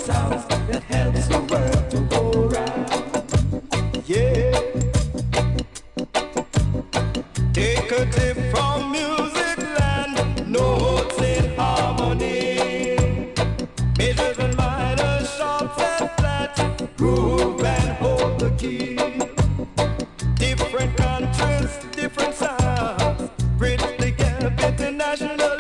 sounds that helps the world to go round. Yeah. Take a tip from music land, notes in harmony. Majors and minors, sharps and flats, groove and hold the key. Different countries, different sounds, bridge the gap internationally.